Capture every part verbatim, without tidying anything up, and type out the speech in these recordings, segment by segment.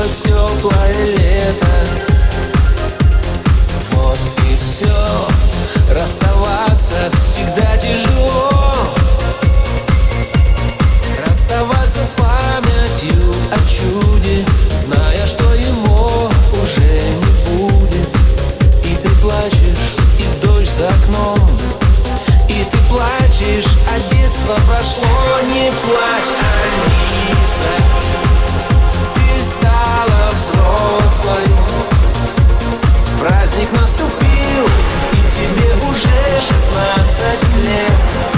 кончилось теплое лето. Вот и все, расставаться всегда тяжело. Расставаться с памятью о чуде, зная, что его уже не будет. И ты плачешь, и дождь за окном, и ты плачешь, а детство прошло. Не плачь, Алиса, ты стала взрослой. Праздник наступил, и тебе уже шестнадцать лет.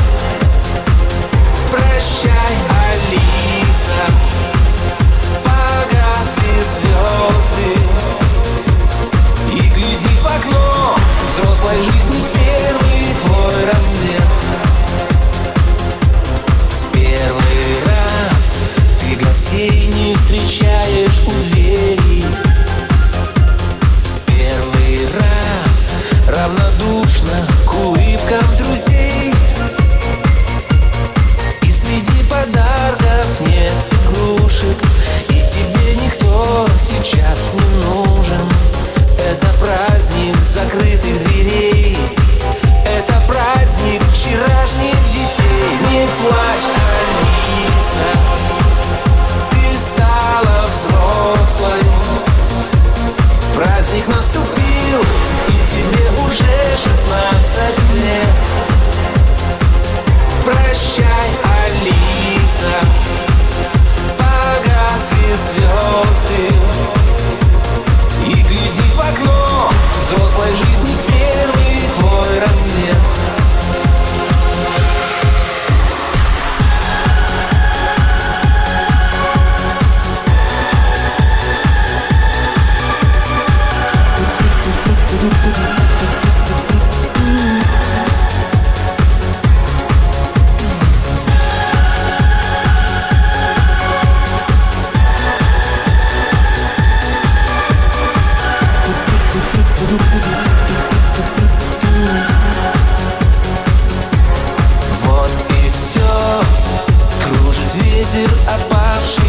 Прощай, Алиса, погасли звезды, и гляди в окно взрослой жизни первый твой рассвет. В первый раз ты гостей не встречаешь у двери. В первый раз равнодушно к улыбкам друзей. И среди подарков нет игрушек, и тебе никто сейчас не нужен. Это праздник закрытых дверей, это праздник вчерашних детей. Не плачь, Алиса, ты стала взрослой. Праздник наступил, и тебе уже шестнадцать лет. Прощай, Алиса, погасли звезды, и гляди в окно взрослой жизни первый твой рассвет. Вот и все, кружит ветер опавший